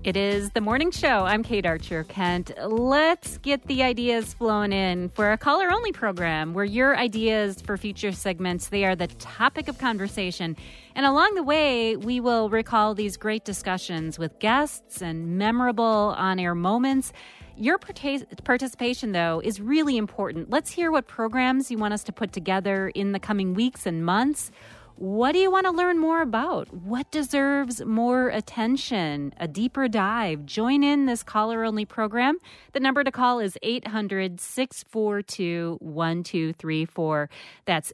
It is the morning show. I'm Kate Archer-Kent. Let's get the ideas flowing in for a caller-only program where your ideas for future segments, they are the topic of conversation. And along the way, we will recall these great discussions with guests and memorable on-air moments. Your participation, though, is really important. Let's hear what programs you want us to put together in the coming weeks and months. What do you want to learn more about? What deserves more attention? A deeper dive? Join in this caller-only program. The number to call is 800-642-1234. That's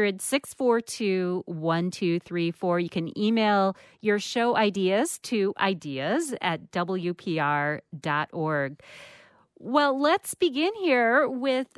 800-642-1234. You can email your show ideas to ideas@wpr.org. Well, let's begin here with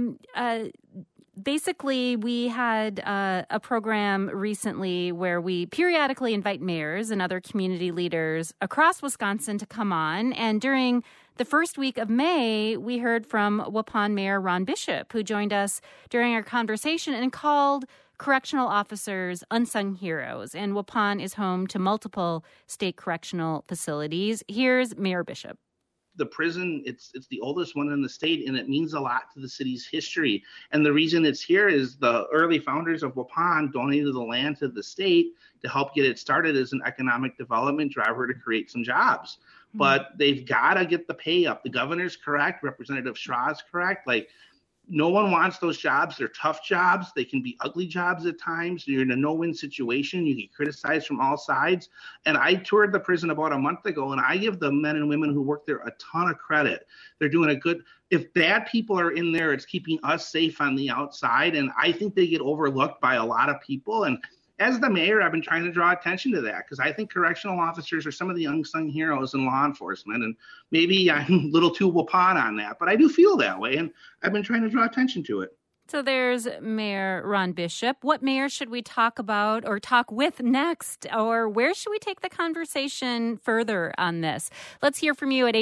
basically, we had a program recently where we periodically invite mayors and other community leaders across Wisconsin to come on. And during the first week of May, we heard from Waupun Mayor Ron Bishop, who joined us during our conversation and called correctional officers unsung heroes. And Waupun is home to multiple state correctional facilities. Here's Mayor Bishop. The prison, it's the oldest one in the state, and it means a lot to the city's history. And the reason it's here is the early founders of Waupun donated the land to the state to help get it started as an economic development driver to create some jobs. Mm-hmm. But they've got to get the pay up. The governor's correct. Representative Shaw's correct. No one wants those jobs. They're tough jobs. They can be ugly jobs at times. You're in a no-win situation. You get criticized from all sides. And I toured the prison about a month ago, and I give the men and women who work there a ton of credit. They're doing a good – if bad people are in there, it's keeping us safe on the outside. And I think they get overlooked by a lot of people. And as the mayor, I've been trying to draw attention to that because I think correctional officers are some of the unsung heroes in law enforcement. And maybe I'm a little too Waupun on that, but I do feel that way. And I've been trying to draw attention to it. So there's Mayor Ron Bishop. What mayor should we talk about or talk with next? Or where should we take the conversation further on this? Let's hear from you at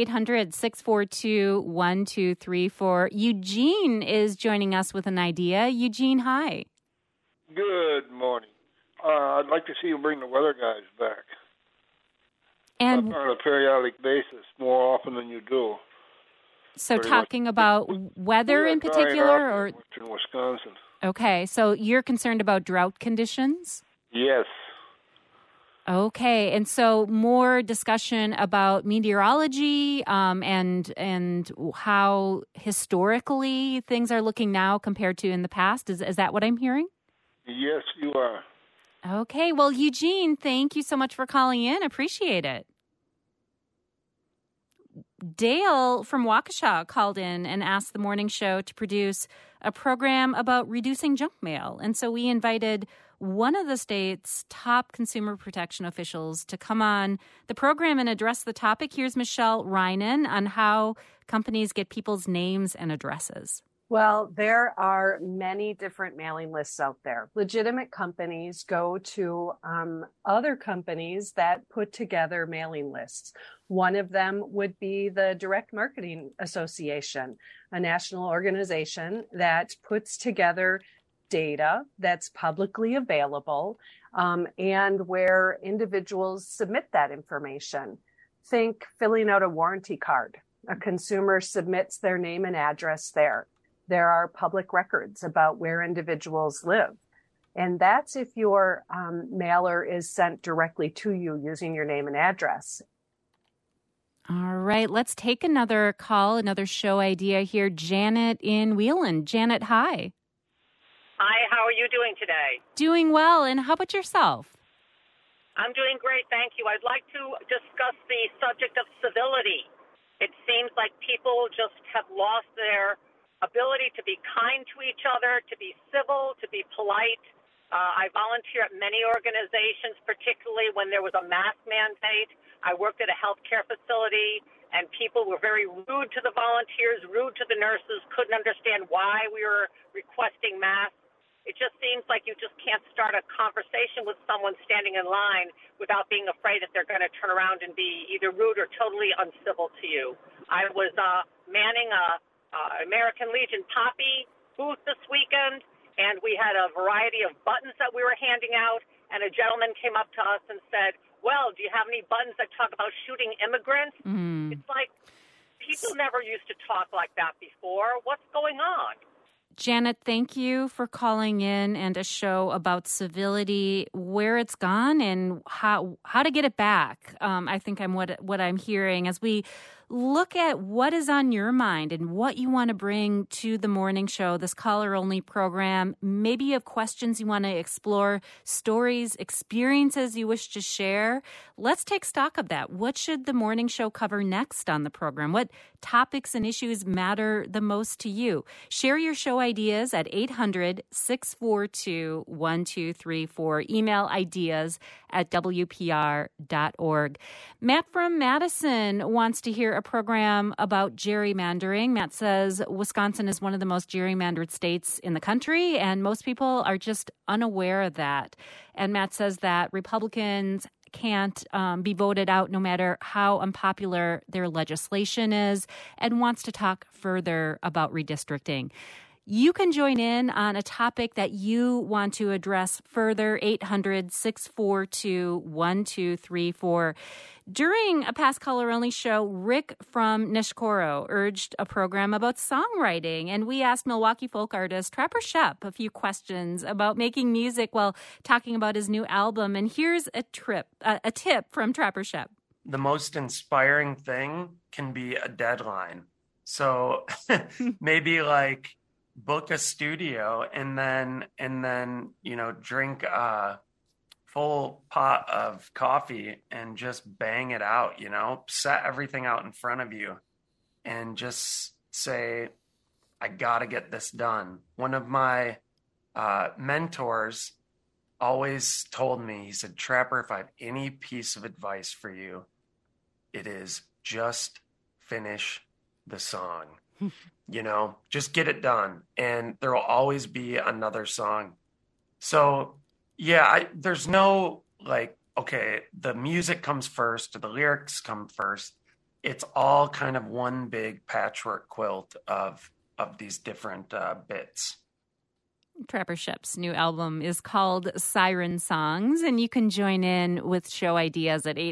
800-642-1234. Eugene is joining us with an idea. Eugene, hi. Good morning. I'd like to see you bring the weather guys back. And on a periodic basis, more often than you do. So talking about weather in particular, or Western Wisconsin. Okay, so you're concerned about drought conditions? Yes. Okay, and so more discussion about meteorology and how historically things are looking now compared to in the past. Is that what I'm hearing? Yes, you are. Okay, well, Eugene, thank you so much for calling in. Appreciate it. Dale from Waukesha called in and asked the morning show to produce a program about reducing junk mail. And so we invited one of the state's top consumer protection officials to come on the program and address the topic. Here's Michelle Reinen on how companies get people's names and addresses. Well, there are many different mailing lists out there. Legitimate companies go to other companies that put together mailing lists. One of them would be the Direct Marketing Association, a national organization that puts together data that's publicly available and where individuals submit that information. Think filling out a warranty card. A consumer submits their name and address there. There are public records about where individuals live. And that's if your mailer is sent directly to you using your name and address. All right, let's take another call, another show idea here. Janet in Wheelan. Janet, hi. Hi, how are you doing today? Doing well, and how about yourself? I'm doing great, thank you. I'd like to discuss the subject of civility. It seems like people just have lost their ability to be kind to each other, to be civil, to be polite. I volunteer at many organizations, particularly when there was a mask mandate. I worked at a healthcare facility, and people were very rude to the volunteers, rude to the nurses, couldn't understand why we were requesting masks. It just seems like you just can't start a conversation with someone standing in line without being afraid that they're going to turn around and be either rude or totally uncivil to you. I was manning a American Legion Poppy booth this weekend, and we had a variety of buttons that we were handing out, and a gentleman came up to us and said, well, do you have any buttons that talk about shooting immigrants? It's like people never used to talk like that before. What's going on? Janet, thank you for calling in and a show about civility, where it's gone and how to get it back. I think what I'm hearing as we look at what is on your mind and what you want to bring to the morning show, this caller-only program. Maybe you have questions you want to explore, stories, experiences you wish to share. Let's take stock of that. What should the morning show cover next on the program? What topics and issues matter the most to you? Share your show ideas at 800-642-1234. Email ideas@wpr.org. Matt from Madison wants to hear a program about gerrymandering. Matt says Wisconsin is one of the most gerrymandered states in the country, and most people are just unaware of that. And Matt says that Republicans can't be voted out no matter how unpopular their legislation is, and wants to talk further about redistricting. You can join in on a topic that you want to address further, 800-642-1234. During a past caller-only show, Rick from Nishkoro urged a program about songwriting, and we asked Milwaukee folk artist Trapper Shep a few questions about making music while talking about his new album. And here's a tip from Trapper Shep. The most inspiring thing can be a deadline. So maybe like book a studio and then drink a full pot of coffee and just bang it out, set everything out in front of you and just say, I gotta get this done. One of my mentors always told me, he said, Trapper, if I have any piece of advice for you, it is just finish the song. Just get it done. And there will always be another song. So, yeah, there's no okay, the music comes first or the lyrics come first. It's all kind of one big patchwork quilt of these different bits. Trapper Shep's new album is called Siren Songs, and you can join in with show ideas at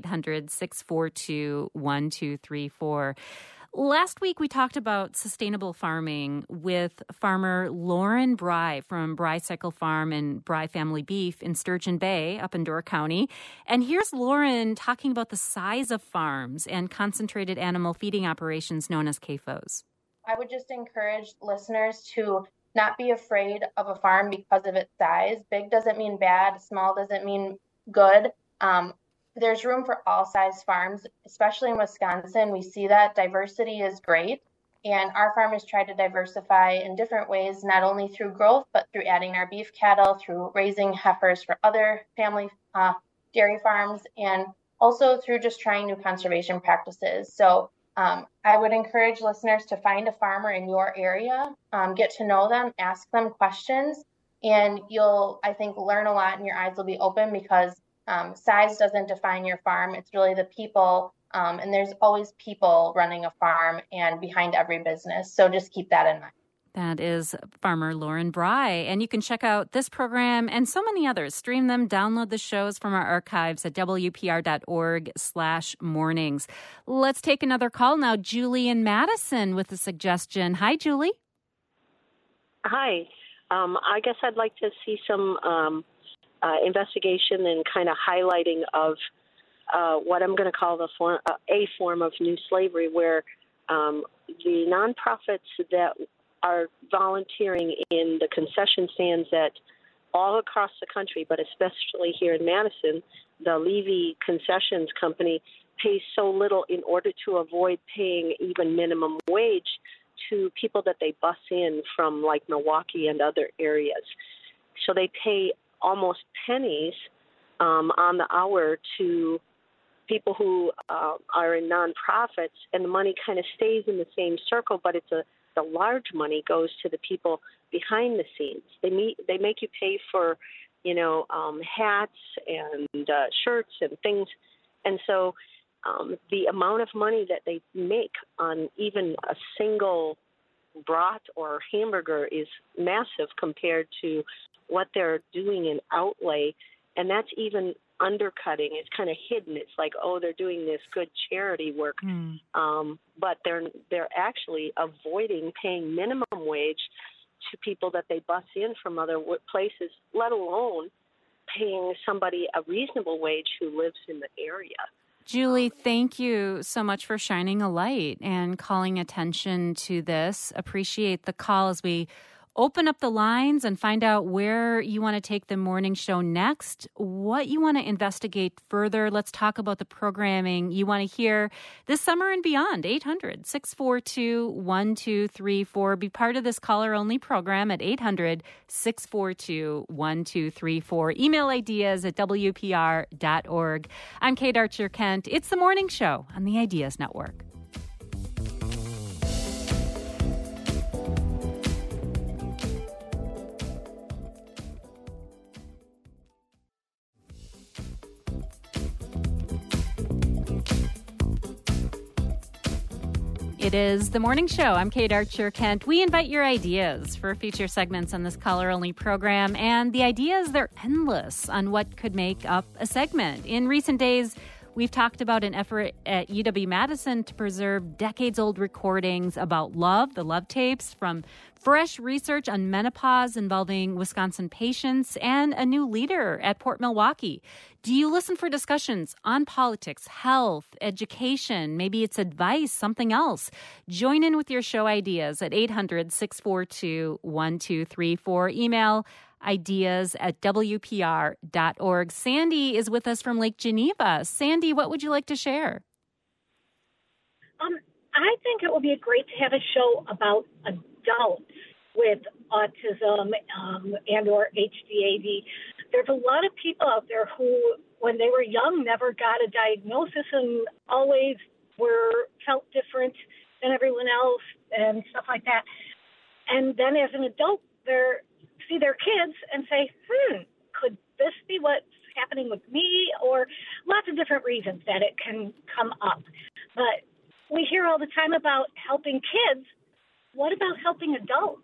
800-642-1234. Last week, we talked about sustainable farming with farmer Lauren Bry from Bry Cycle Farm and Bry Family Beef in Sturgeon Bay up in Door County. And here's Lauren talking about the size of farms and concentrated animal feeding operations known as CAFOs. I would just encourage listeners to not be afraid of a farm because of its size. Big doesn't mean bad. Small doesn't mean good. There's room for all size farms, especially in Wisconsin. We see that diversity is great. And our farmers try to diversify in different ways, not only through growth, but through adding our beef cattle, through raising heifers for other family dairy farms, and also through just trying new conservation practices. So I would encourage listeners to find a farmer in your area, get to know them, ask them questions, and you'll, I think, learn a lot and your eyes will be open because size doesn't define your farm. It's really the people, and there's always people running a farm and behind every business. So just keep that in mind. That is farmer Lauren Bry. And you can check out this program and so many others. Stream them, download the shows from our archives at wpr.org/mornings. Let's take another call now. Julie in Madison with a suggestion. Hi, Julie. Hi. I guess I'd like to see some investigation and kind of highlighting of what I'm going to call a form of new slavery, where the nonprofits that are volunteering in the concession stands at all across the country, but especially here in Madison, the Levy Concessions Company pays so little in order to avoid paying even minimum wage to people that they bus in from like Milwaukee and other areas. So they pay almost pennies on the hour to people who are in nonprofits, and the money kind of stays in the same circle, but the large money goes to the people behind the scenes. They make you pay for, hats and shirts and things, and so the amount of money that they make on even a single brat or hamburger is massive compared to what they're doing in outlay And that's even undercutting. It's kind of hidden. It's like, oh, they're doing this good charity work, but they're actually avoiding paying minimum wage to people that they bus in from other places, let alone paying somebody a reasonable wage who lives in the area. Julie, thank you so much for shining a light and calling attention to this. Appreciate the call as we open up the lines and find out where you want to take the morning show next, what you want to investigate further. Let's talk about the programming you want to hear this summer and beyond. 800-642-1234. Be part of this caller-only program at 800-642-1234. Email ideas at WPR.org. I'm Kate Archer-Kent. It's the morning show on the Ideas Network. It is the morning show. I'm Kate Archer-Kent. We invite your ideas for future segments on this caller-only program, and the ideas, they're endless on what could make up a segment. In recent days, we've talked about an effort at UW-Madison to preserve decades-old recordings about love, the love tapes, from fresh research on menopause involving Wisconsin patients, and a new leader at Port Milwaukee. Do you listen for discussions on politics, health, education? Maybe it's advice, something else. Join in with your show ideas at 800-642-1234. Email ideas at WPR.org. Sandy is with us from Lake Geneva. Sandy, what would you like to share? I think it would be great to have a show about adults with autism and or HDAD. There's a lot of people out there who, when they were young, never got a diagnosis and always felt different than everyone else and stuff like that. And then as an adult, they see their kids and say, could this be what's happening with me? Or lots of different reasons that it can come up. But we hear all the time about helping kids. What about helping adults?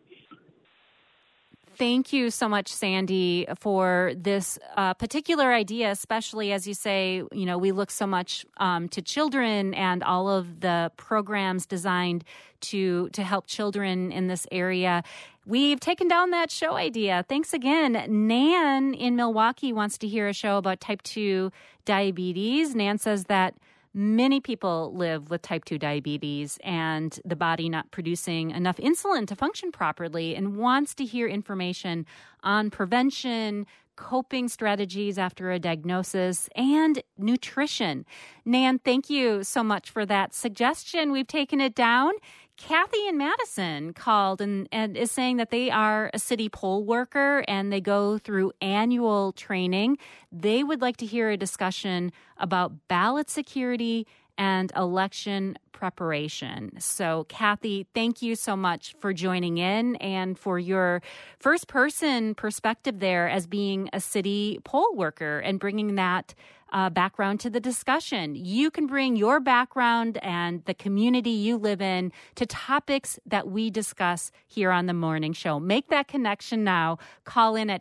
Thank you so much, Sandy, for this particular idea, especially as you say, we look so much to children and all of the programs designed to help children in this area. We've taken down that show idea. Thanks again. Nan in Milwaukee wants to hear a show about type 2 diabetes. Nan says that many people live with type 2 diabetes and the body not producing enough insulin to function properly, and wants to hear information on prevention, coping strategies after a diagnosis, and nutrition. Nan, thank you so much for that suggestion. We've taken it down. Kathy in Madison called and is saying that they are a city poll worker and they go through annual training. They would like to hear a discussion about ballot security and election preparation. So, Kathy, thank you so much for joining in and for your first-person perspective there as being a city poll worker and bringing that background to the discussion. You can bring your background and the community you live in to topics that we discuss here on the morning show. Make that connection now. Call in at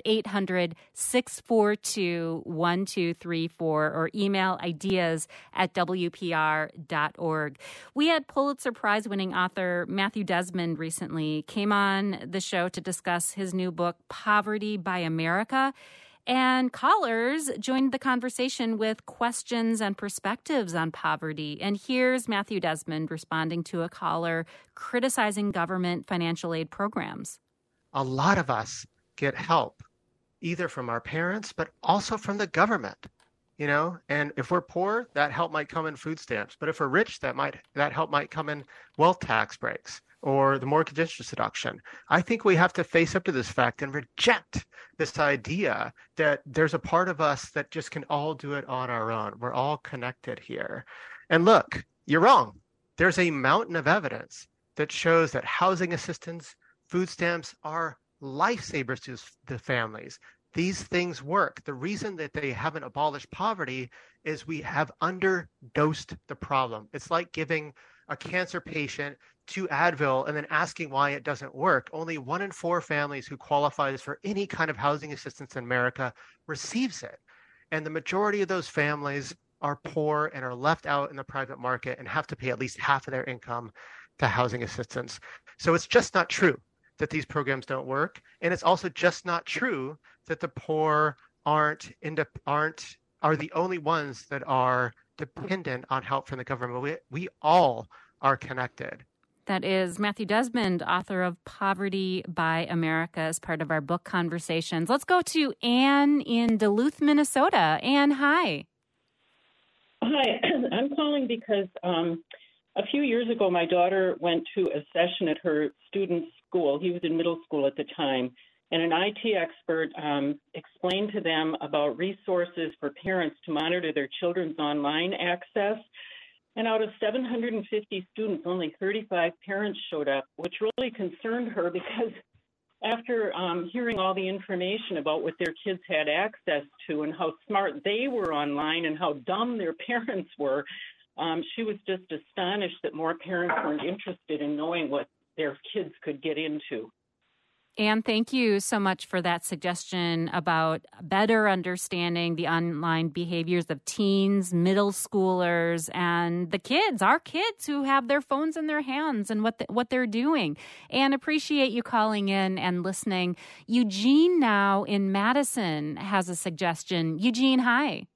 800-642-1234 or email ideas at WPR.org. We had Pulitzer Prize-winning author Matthew Desmond recently came on the show to discuss his new book, Poverty by America. And callers joined the conversation with questions and perspectives on poverty. And here's Matthew Desmond responding to a caller criticizing government financial aid programs. A lot of us get help, either from our parents, but also from the government. And if we're poor, that help might come in food stamps. But if we're rich, that help might come in wealth tax breaks or the mortgage interest deduction. I think we have to face up to this fact and reject this idea that there's a part of us that just can all do it on our own. We're all connected here. And look, you're wrong. There's a mountain of evidence that shows that housing assistance, food stamps are lifesavers to the families. These things work. The reason that they haven't abolished poverty is we have underdosed the problem. It's like giving a cancer patient 2 Advil and then asking why it doesn't work. Only 1 in 4 families who qualifies for any kind of housing assistance in America receives it. And the majority of those families are poor and are left out in the private market and have to pay at least half of their income to housing assistance. So it's just not true that these programs don't work. And it's also just not true that the poor are the only ones that are dependent on help from the government. We all are connected. That is Matthew Desmond, author of Poverty by America, as part of our book conversations. Let's go to Anne in Duluth, Minnesota. Anne, hi. Hi, I'm calling because a few years ago, my daughter went to a session at her student's school. He was in middle school at the time. And an IT expert explained to them about resources for parents to monitor their children's online access. And out of 750 students, only 35 parents showed up, which really concerned her because after hearing all the information about what their kids had access to and how smart they were online and how dumb their parents were, she was just astonished that more parents weren't interested in knowing what their kids could get into. Anne, thank you so much for that suggestion about better understanding the online behaviors of teens, middle schoolers, and the kids, our kids who have their phones in their hands and what they're doing. Anne, appreciate you calling in and listening. Eugene now in Madison has a suggestion. Eugene, hi.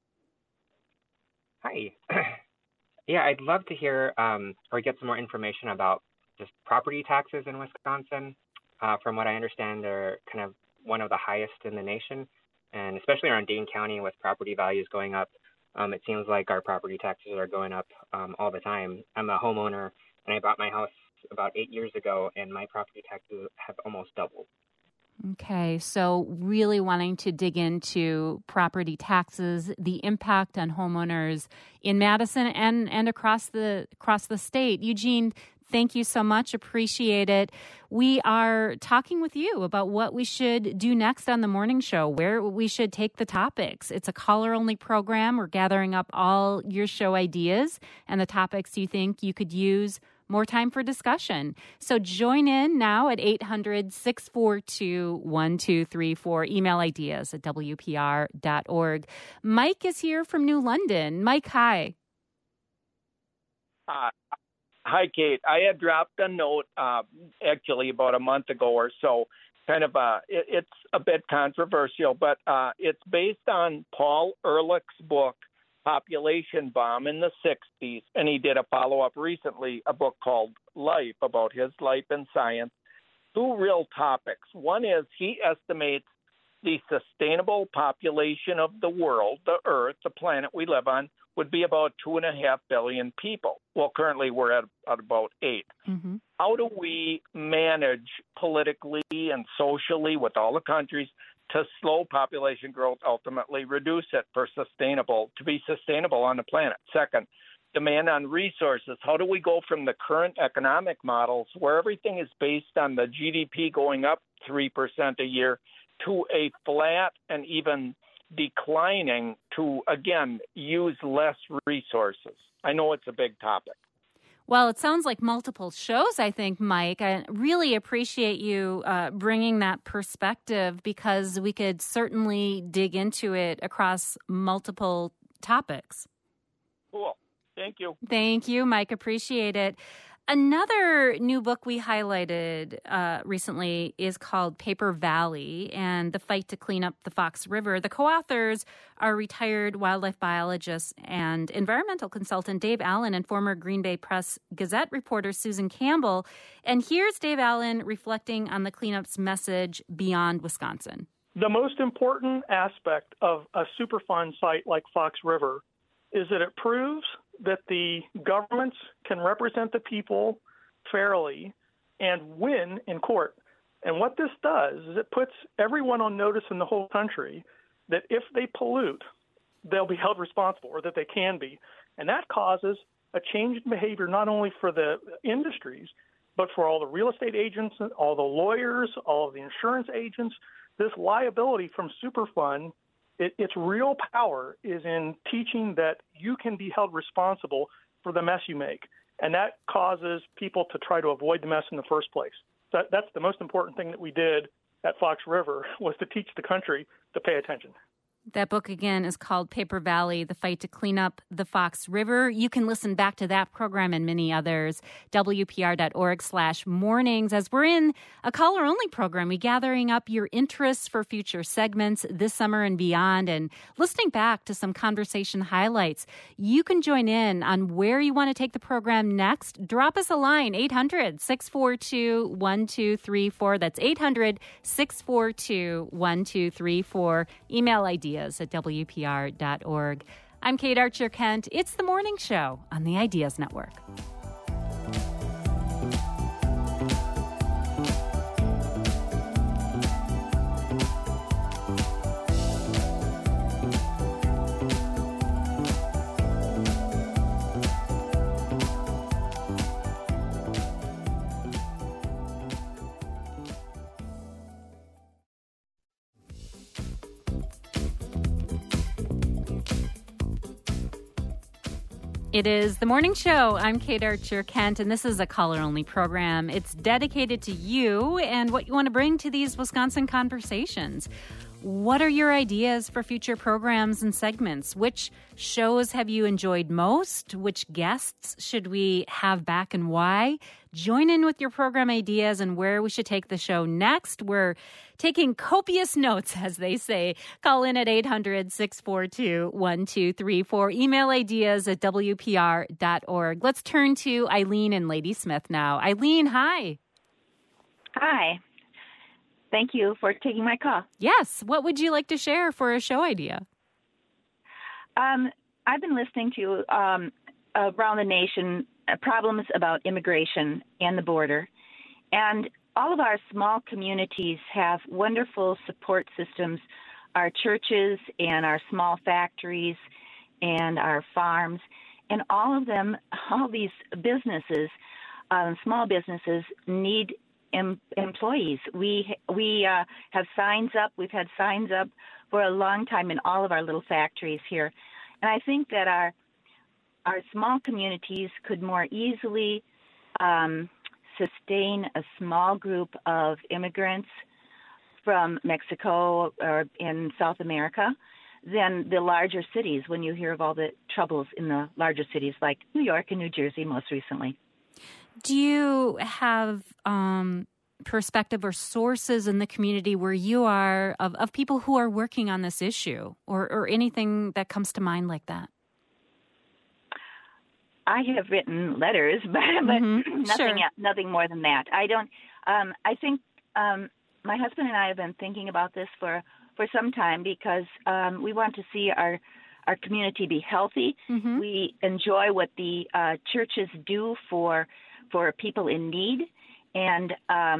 Hi. Yeah, I'd love to hear or get some more information about just property taxes in Wisconsin. From what I understand, they're kind of one of the highest in the nation, and especially around Dane County with property values going up. It seems like our property taxes are going up all the time. I'm a homeowner, and I bought my house about 8 years ago, and my property taxes have almost doubled. Okay, so really wanting to dig into property taxes, the impact on homeowners in Madison and across the state. Eugene, thank you so much. Appreciate it. We are talking with you about what we should do next on the morning show, where we should take the topics. It's a caller-only program. We're gathering up all your show ideas and the topics you think you could use more time for discussion. So join in now at 800-642-1234. Email ideas at WPR.org. Mike is here from New London. Mike, hi. Hi, Kate. I had dropped a note actually about a month ago or so. Kind of it's a bit controversial, but it's based on Paul Ehrlich's book, Population Bomb in the 60s, and he did a follow-up recently, a book called Life, about his life in science. Two real topics. One is he estimates the sustainable population of the world, the Earth, the planet we live on, would be about 2.5 billion people. Well, currently we're at about 8. Mm-hmm. How do we manage politically and socially with all the countries to slow population growth, ultimately reduce it to be sustainable on the planet? Second, demand on resources. How do we go from the current economic models where everything is based on the GDP going up 3% a year to a flat and even declining to, again, use less resources? I know it's a big topic. Well, it sounds like multiple shows, I think, Mike. I really appreciate you bringing that perspective because we could certainly dig into it across multiple topics. Cool. Thank you. Thank you, Mike. Appreciate it. Another new book we highlighted recently is called Paper Valley and the Fight to Clean Up the Fox River. The co-authors are retired wildlife biologist and environmental consultant Dave Allen and former Green Bay Press Gazette reporter Susan Campbell. And here's Dave Allen reflecting on the cleanup's message beyond Wisconsin. The most important aspect of a Superfund site like Fox River is that it proves that the governments can represent the people fairly and win in court. And what this does is it puts everyone on notice in the whole country that if they pollute, they'll be held responsible, or that they can be. And that causes a change in behavior not only for the industries, but for all the real estate agents, all the lawyers, all of the insurance agents. This liability from Superfund, its real power is in teaching that you can be held responsible for the mess you make. And that causes people to try to avoid the mess in the first place. That's the most important thing that we did at Fox River, was to teach the country to pay attention. That book, again, is called Paper Valley, The Fight to Clean Up the Fox River. You can listen back to that program and many others, WPR.org/mornings. As we're in a caller-only program, we're gathering up your interests for future segments this summer and beyond and listening back to some conversation highlights. You can join in on where you want to take the program next. Drop us a line, 800-642-1234. That's 800-642-1234. Email ideas at WPR.org. I'm Kate Archer-Kent. It's The Morning Show on the Ideas Network. It is The Morning Show. I'm Kate Archer-Kent, and this is a caller-only program. It's dedicated to you and what you want to bring to these Wisconsin conversations. What are your ideas for future programs and segments? Which shows have you enjoyed most? Which guests should we have back and why? Join in with your program ideas and where we should take the show next. We're taking copious notes, as they say. Call in at 800-642-1234. Email ideas at WPR.org. Let's turn to Eileen in Ladysmith now. Eileen, hi. Hi. Thank you for taking my call. Yes. What would you like to share for a show idea? I've been listening to around the nation problems about immigration and the border. And all of our small communities have wonderful support systems, our churches and our small factories and our farms. And all of them, all these businesses, small businesses need employees. We have signs up. We've had signs up for a long time in all of our little factories here, and I think that our small communities could more easily sustain a small group of immigrants from Mexico or in South America than the larger cities. When you hear of all the troubles in the larger cities like New York and New Jersey most recently. Do you have perspective or sources in the community where you are of people who are working on this issue or anything that comes to mind like that? I have written letters, but nothing more than that. I don't. I think my husband and I have been thinking about this for some time because we want to see our community be healthy. Mm-hmm. We enjoy what the churches do for people in need. And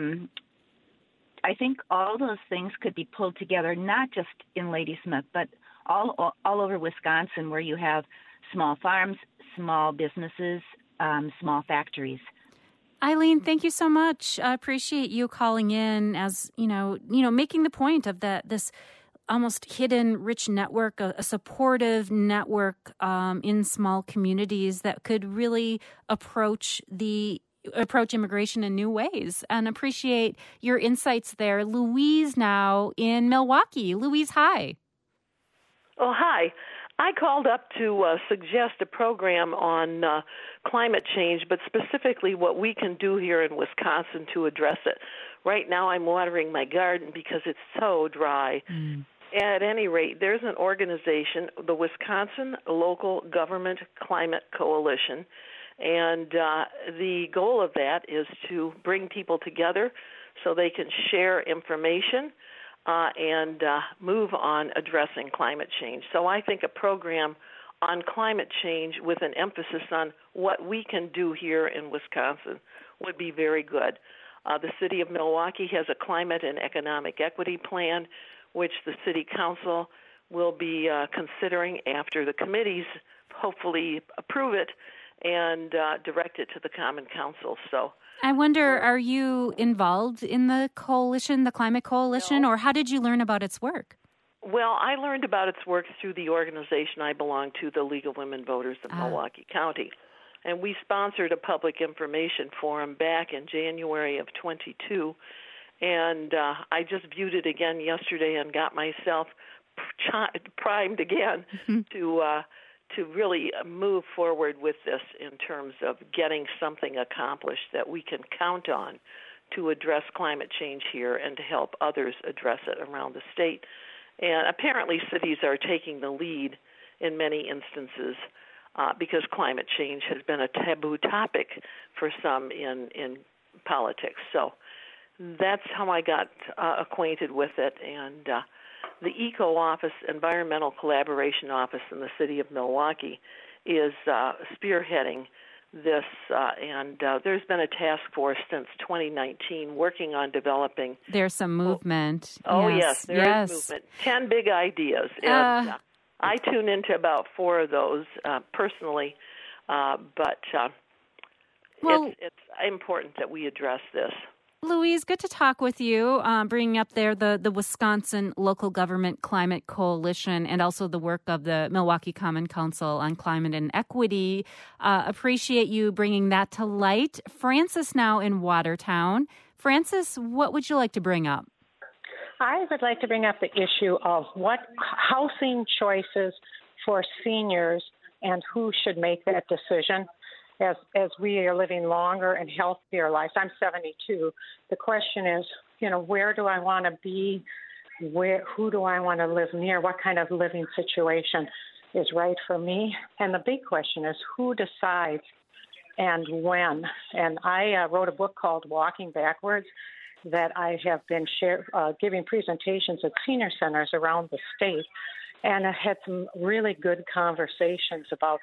I think all those things could be pulled together, not just in Ladysmith, but all over Wisconsin where you have small farms, small businesses, small factories. Eileen, thank you so much. I appreciate you calling in as, making the point of this almost hidden, rich network, a supportive network in small communities that could really approach immigration in new ways, and appreciate your insights there. Louise now in Milwaukee. Louise, hi. Oh, hi. I called up to suggest a program on climate change, but specifically what we can do here in Wisconsin to address it. Right now I'm watering my garden because it's so dry. At any rate, there's an organization, the Wisconsin Local Government Climate Coalition, and the goal of that is to bring people together so they can share information and move on addressing climate change. So I think a program on climate change with an emphasis on what we can do here in Wisconsin would be very good. The City of Milwaukee has a climate and economic equity plan, which the City Council will be considering after the committees hopefully approve it and direct it to the Common Council. So I wonder, are you involved in the coalition, the Climate Coalition, or how did you learn about its work? Well, I learned about its work through the organization I belong to, the League of Women Voters of Milwaukee County. And we sponsored a public information forum back in January of 22. And I just viewed it again yesterday and got myself primed again to really move forward with this in terms of getting something accomplished that we can count on to address climate change here and to help others address it around the state. And apparently cities are taking the lead in many instances because climate change has been a taboo topic for some in politics. So that's how I got acquainted with it. And the ECO office, Environmental Collaboration Office in the city of Milwaukee, is spearheading this, and there's been a task force since 2019 working on developing. There's some movement. Yes, there is movement. 10 big ideas. And I tune into about 4 of those personally, but it's important that we address this. Louise, good to talk with you, bringing up there the Wisconsin Local Government Climate Coalition and also the work of the Milwaukee Common Council on Climate and Equity. Appreciate you bringing that to light. Frances now in Watertown. Frances, what would you like to bring up? I would like to bring up the issue of what housing choices for seniors and who should make that decision. As we are living longer and healthier lives. I'm 72. The question is, where do I want to be? Who do I want to live near? What kind of living situation is right for me? And the big question is, who decides and when? And I wrote a book called Walking Backwards that I have been giving presentations at senior centers around the state. And I had some really good conversations about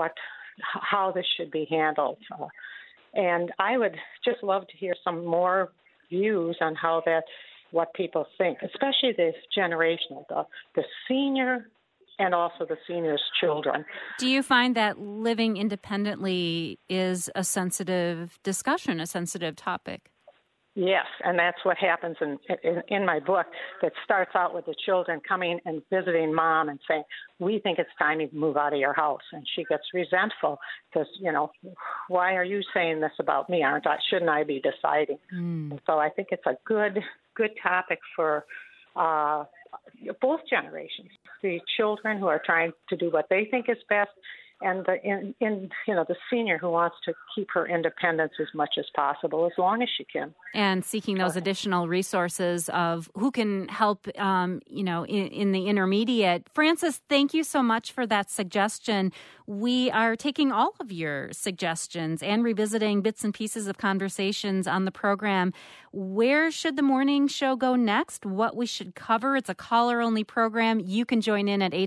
how this should be handled. And I would just love to hear some more views on what people think, especially this generational, the senior and also the seniors' children. Do you find that living independently is a sensitive discussion, a sensitive topic? Yes, and that's what happens in my book that starts out with the children coming and visiting mom and saying, we think it's time you move out of your house. And she gets resentful because, why are you saying this about me? Shouldn't I be deciding? So I think it's a good topic for both generations, the children who are trying to do what they think is best and the senior who wants to keep her independence as much as possible, as long as she can. And seeking those additional resources of who can help, in the intermediate. Frances, thank you so much for that suggestion. We are taking all of your suggestions and revisiting bits and pieces of conversations on the program. Where should the morning show go next? What we should cover? It's a caller-only program. You can join in at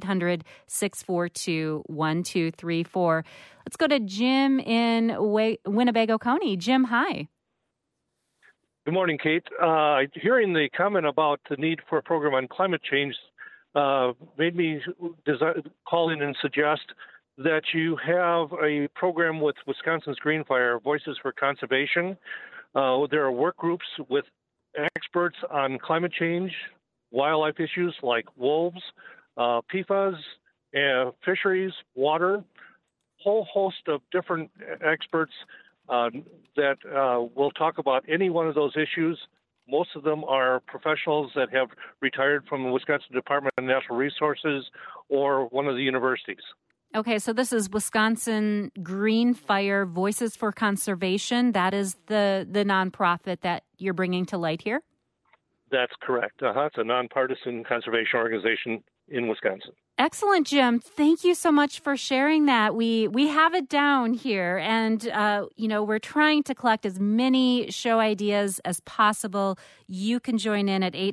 800-642-1234. Let's go to Jim in Winnebago County. Jim, hi. Good morning, Kate. Hearing the comment about the need for a program on climate change made me call in and suggest that you have a program with Wisconsin's Green Fire, Voices for Conservation. There are work groups with experts on climate change, wildlife issues like wolves, PFAS, fisheries, water, whole host of different experts that will talk about any one of those issues. Most of them are professionals that have retired from the Wisconsin Department of Natural Resources or one of the universities. Okay, so this is Wisconsin Green Fire Voices for Conservation. That is the nonprofit that you're bringing to light here? That's correct. It's a nonpartisan conservation organization in Wisconsin. Excellent, Jim. Thank you so much for sharing that. We have it down here, and we're trying to collect as many show ideas as possible. You can join in at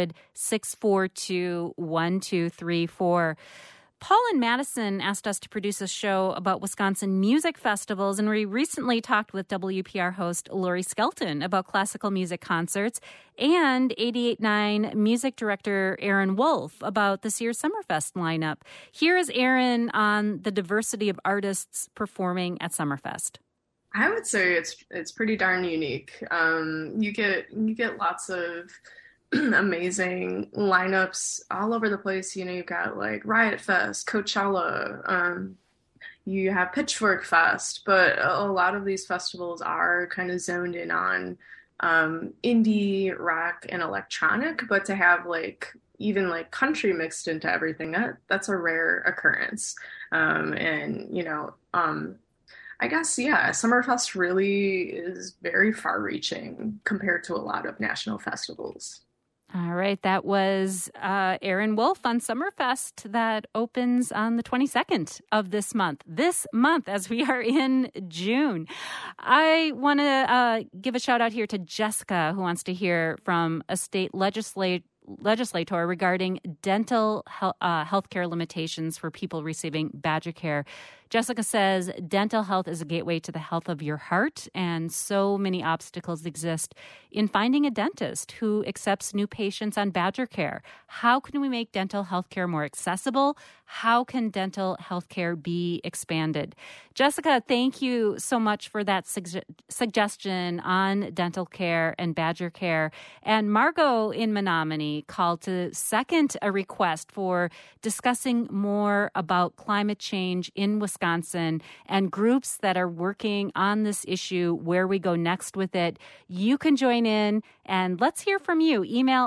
800-642-1234. Paul in Madison asked us to produce a show about Wisconsin music festivals, and we recently talked with WPR host Lori Skelton about classical music concerts and 88.9 music director Aaron Wolf about this year's Summerfest lineup. Here is Aaron on the diversity of artists performing at Summerfest. I would say it's pretty darn unique. You get lots of amazing lineups all over the place. You've got like Riot Fest, Coachella, you have Pitchfork Fest, but a lot of these festivals are kind of zoned in on indie rock and electronic, but to have like even like country mixed into everything, that's a rare occurrence. And I guess, yeah, Summerfest really is very far reaching compared to a lot of national festivals. All right. That was Erin Wolf on Summerfest that opens on the 22nd of this month. This month, as we are in June. I want to give a shout out here to Jessica, who wants to hear from a state legislator regarding dental healthcare limitations for people receiving Badger Care. Jessica says dental health is a gateway to the health of your heart, and so many obstacles exist in finding a dentist who accepts new patients on Badger Care. How can we make dental healthcare more accessible? How can dental healthcare be expanded? Jessica, thank you so much for that suggestion on dental care and Badger Care. And Margot in Menominee called to second a request for discussing more about climate change in Wisconsin and groups that are working on this issue, where we go next with it. You can join in and let's hear from you. Email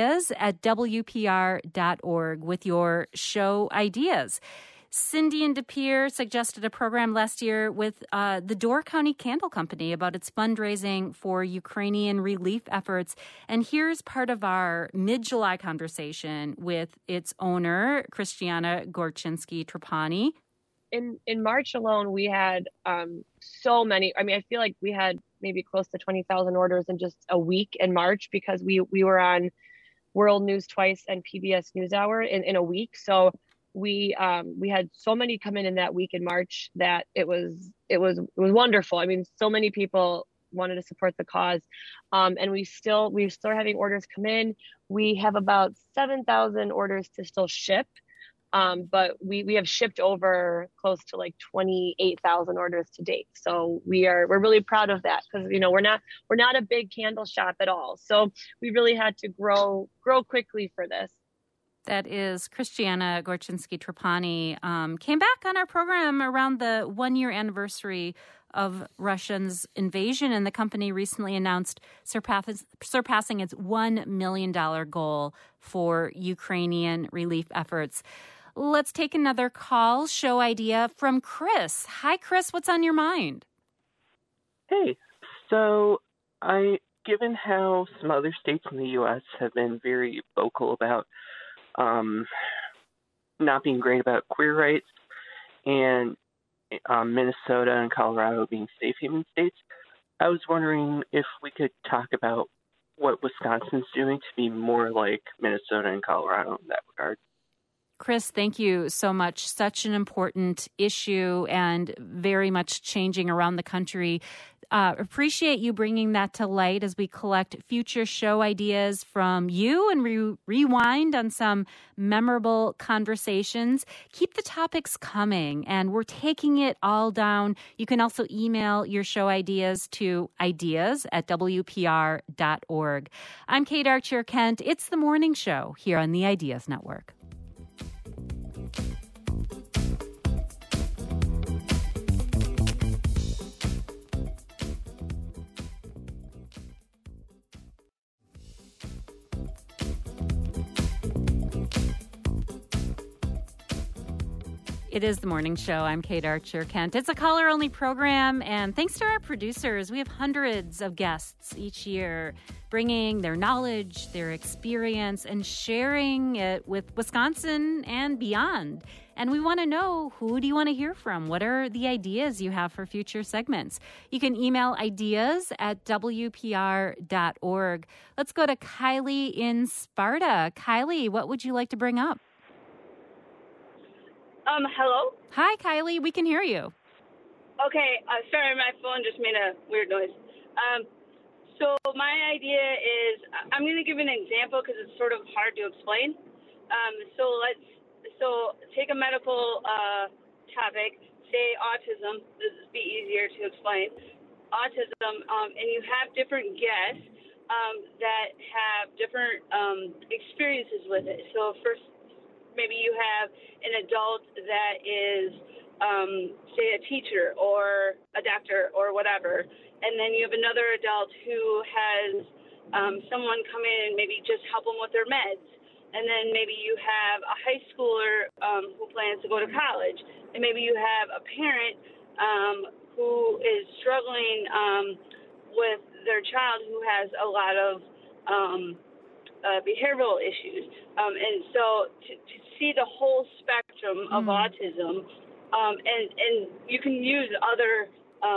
ideas@wpr.org with your show ideas. Cindy in De Pere suggested a program last year with the Door County Candle Company about its fundraising for Ukrainian relief efforts. And here's part of our mid-July conversation with its owner, Christiana Gorchinsky-Trapani. In March alone, we had so many. I mean, I feel like we had maybe close to 20,000 orders in just a week in March, because we were on World News twice and PBS NewsHour in a week. So we had so many come in that week in March that it was wonderful. I mean, so many people wanted to support the cause, and we're still having orders come in. We have about 7,000 orders to still ship. But we have shipped over close to like 28,000 orders to date. So we're really proud of that, because we're not a big candle shop at all. So we really had to grow quickly for this. That is Christiana Gorchinsky-Trapani. Came back on our program around the 1-year anniversary of Russia's invasion, and the company recently announced surpassing its $1 million goal for Ukrainian relief efforts. Let's take another call, show idea from Chris. Hi, Chris. What's on your mind? Hey, so given how some other states in the U.S. have been very vocal about not being great about queer rights, and Minnesota and Colorado being safe haven states, I was wondering if we could talk about what Wisconsin's doing to be more like Minnesota and Colorado in that regard. Chris, thank you so much. Such an important issue and very much changing around the country. Appreciate you bringing that to light as we collect future show ideas from you and rewind on some memorable conversations. Keep the topics coming, and we're taking it all down. You can also email your show ideas to ideas@wpr.org. I'm Kate Archer-Kent. It's the Morning Show here on the Ideas Network. It is the Morning Show. I'm Kate Archer-Kent. It's a caller-only program, and thanks to our producers, we have hundreds of guests each year bringing their knowledge, their experience, and sharing it with Wisconsin and beyond. And we want to know, who do you want to hear from? What are the ideas you have for future segments? You can email ideas@wpr.org. Let's go to Kylie in Sparta. Kylie, what would you like to bring up? Hello? Hi, Kylie. We can hear you. Okay. Sorry, my phone just made a weird noise. So my idea is, I'm going to give an example because it's sort of hard to explain. So take a medical topic, say autism. This would be easier to explain. Autism, and you have different guests that have different experiences with it. So first, maybe you have an adult that is, say, a teacher or a doctor or whatever, and then you have another adult who has someone come in and maybe just help them with their meds, and then maybe you have a high schooler who plans to go to college, and maybe you have a parent who is struggling with their child who has a lot of behavioral issues. And so to see the whole spectrum of autism, and you can use other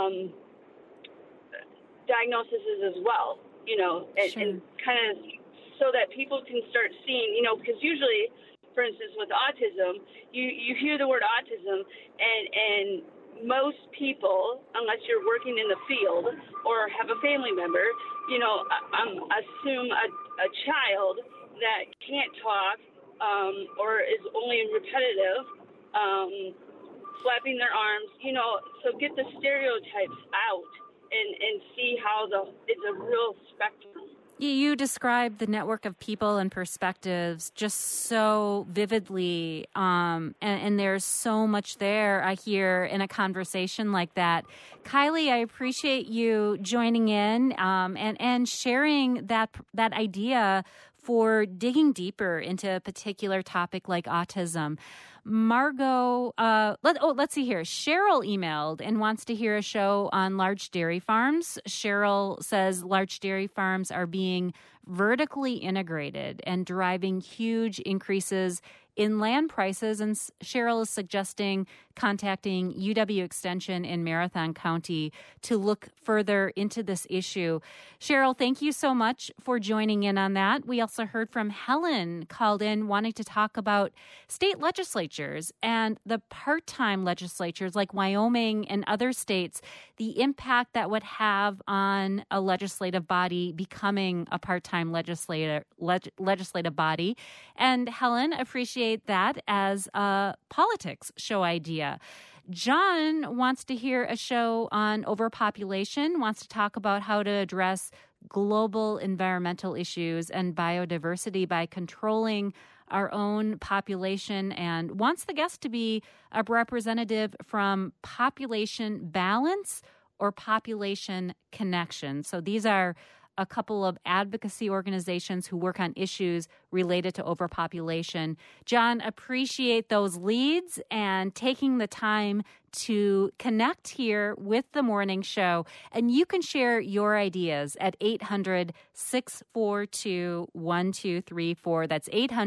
diagnoses as well, you know, and kind of so that people can start seeing, you know, because usually, for instance, with autism, you hear the word autism and most people, unless you're working in the field or have a family member, you know, assume a child that can't talk or is only repetitive, flapping their arms, you know, so get the stereotypes out and see how it's a real spectrum. You described the network of people and perspectives just so vividly, and there's so much there, I hear, in a conversation like that. Kylie, I appreciate you joining in and sharing that idea for digging deeper into a particular topic like autism. Margot, let's see here. Cheryl emailed and wants to hear a show on large dairy farms. Cheryl says large dairy farms are being vertically integrated and driving huge increases in land prices. And Cheryl is suggesting contacting UW Extension in Marathon County to look further into this issue. Cheryl, thank you so much for joining in on that. We also heard from Helen, called in wanting to talk about state legislatures and the part-time legislatures like Wyoming and other states, the impact that would have on a legislative body becoming a part-time legislative body. And Helen, appreciate that as a politics show idea. John wants to hear a show on overpopulation, wants to talk about how to address global environmental issues and biodiversity by controlling our own population, and wants the guest to be a representative from Population Balance or Population Connection. So these are a couple of advocacy organizations who work on issues related to overpopulation. John, appreciate those leads and taking the time to connect here with the morning show. And you can share your ideas at 800-642-1234. That's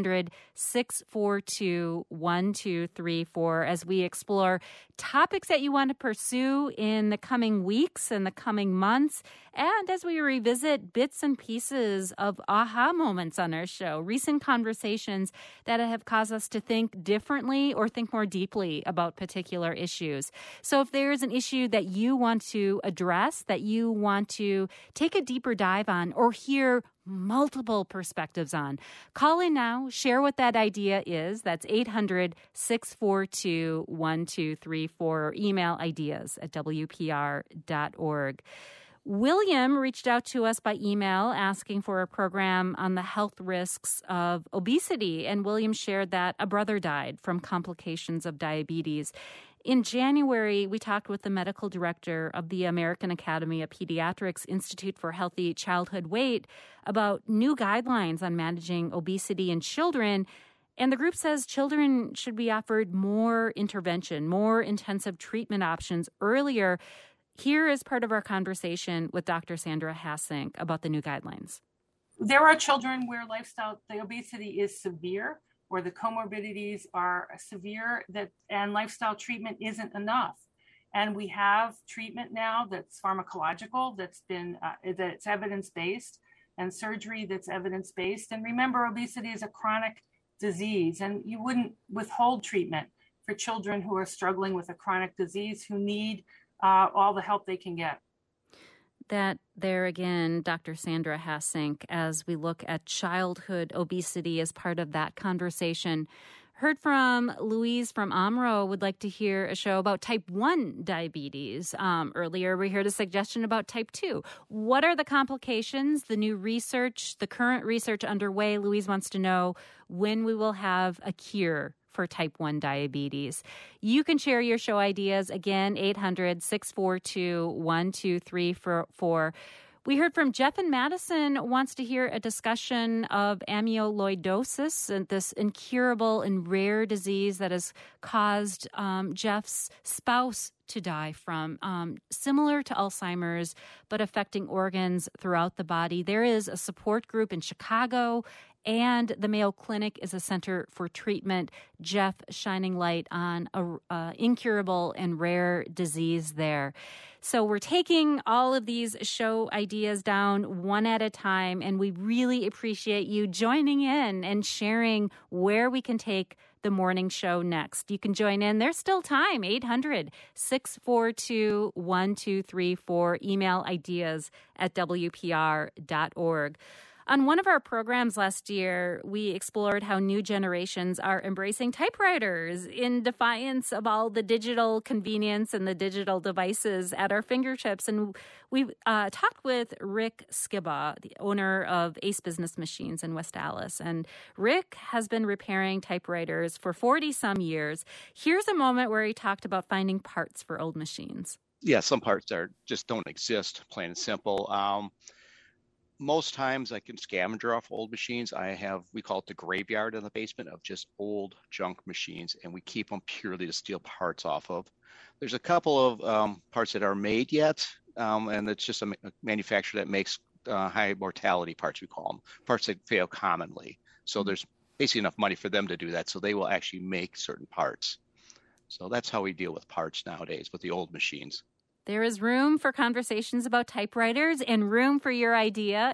800-642-1234 as we explore topics that you want to pursue in the coming weeks and the coming months. And as we revisit bits and pieces of aha moments on our show, recent conversations that have caused us to think differently or think more deeply about particular issues. So if there's an issue that you want to address, that you want to take a deeper dive on or hear multiple perspectives on, call in now, share what that idea is. That's 800-642-1234 or email ideas@wpr.org. William reached out to us by email asking for a program on the health risks of obesity, and William shared that a brother died from complications of diabetes. In January, we talked with the medical director of the American Academy of Pediatrics Institute for Healthy Childhood Weight about new guidelines on managing obesity in children. And the group says children should be offered more intervention, more intensive treatment options earlier. Here is part of our conversation with Dr. Sandra Hassink about the new guidelines. There are children where the obesity is severe, or the comorbidities are severe, and lifestyle treatment isn't enough. And we have treatment now that's pharmacological, that's evidence-based, and surgery that's evidence-based. And remember, obesity is a chronic disease, and you wouldn't withhold treatment for children who are struggling with a chronic disease, who need all the help they can get. That there again, Dr. Sandra Hassink, as we look at childhood obesity as part of that conversation. Heard from Louise from Omro, would like to hear a show about type 1 diabetes. Earlier, we heard a suggestion about type 2. What are the complications, the new research, the current research underway? Louise wants to know when we will have a cure for type 1 diabetes. You can share your show ideas. Again, 800-642-1234. We heard from Jeff in Madison wants to hear a discussion of amyloidosis, and this incurable and rare disease that has caused Jeff's spouse to die from, similar to Alzheimer's, but affecting organs throughout the body. There is a support group in Chicago, and the Mayo Clinic is a center for treatment. Jeff shining light on a incurable and rare disease there. So we're taking all of these show ideas down one at a time, and we really appreciate you joining in and sharing where we can take the morning show next. You can join in. There's still time. 800-642-1234. Email ideas@wpr.org. On one of our programs last year, we explored how new generations are embracing typewriters in defiance of all the digital convenience and the digital devices at our fingertips. And we talked with Rick Skiba, the owner of Ace Business Machines in West Allis. And Rick has been repairing typewriters for 40-some years. Here's a moment where he talked about finding parts for old machines. Yeah, some parts just don't exist, plain and simple. Most times I can scavenger off old machines. We call it the graveyard in the basement of just old junk machines, and we keep them purely to steal parts off of. There's a couple of parts that are made yet, and it's just a manufacturer that makes high mortality parts, we call them, parts that fail commonly. So there's basically enough money for them to do that, so they will actually make certain parts. So that's how we deal with parts nowadays with the old machines. There is room for conversations about typewriters and room for your idea,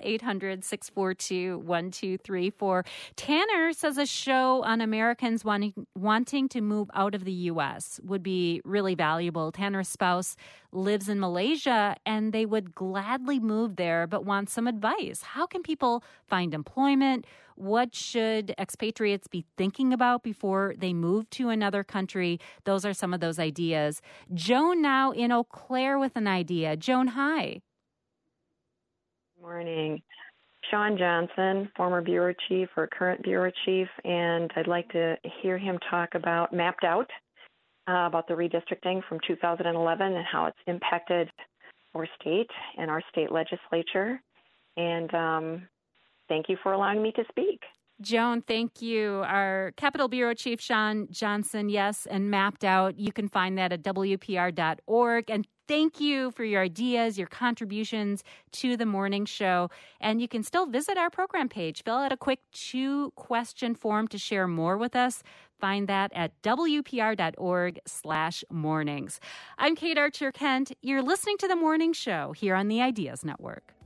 800-642-1234. Tanner says a show on Americans wanting to move out of the U.S. would be really valuable. Tanner's spouse lives in Malaysia, and they would gladly move there but want some advice. How can people find employment? What should expatriates be thinking about before they move to another country? Those are some of those ideas. Joan now in Eau Claire with an idea. Joan, hi. Good morning. Sean Johnson, former bureau chief or current bureau chief, and I'd like to hear him talk about Mapped Out, about the redistricting from 2011 and how it's impacted our state and our state legislature. And thank you for allowing me to speak. Joan, thank you. Our Capitol Bureau Chief, Sean Johnson, yes, and Mapped Out. You can find that at WPR.org. And thank you for your ideas, your contributions to the morning show. And you can still visit our program page. Fill out a quick 2-question form to share more with us. Find that at WPR.org/mornings. I'm Kate Archer Kent. You're listening to The Morning Show here on the Ideas Network.